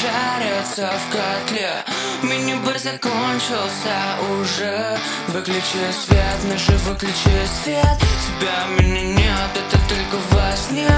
жарятся в котле. Мини-бар закончился уже. Выключи свет, наши выключи свет. Тебя, меня нет, это только во сне.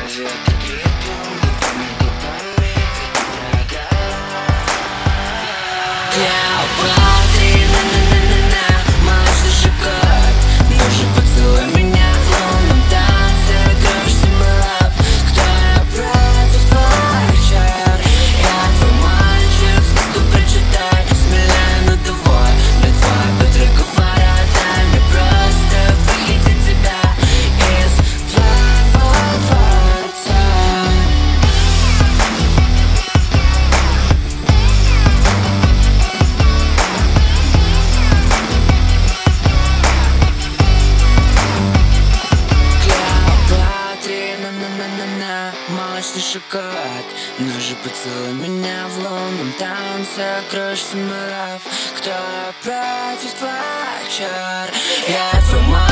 Молочный шоколад, ну же поцелуй меня в лунном танце. Крошься, мой лав, кто против твоих чар? Я твой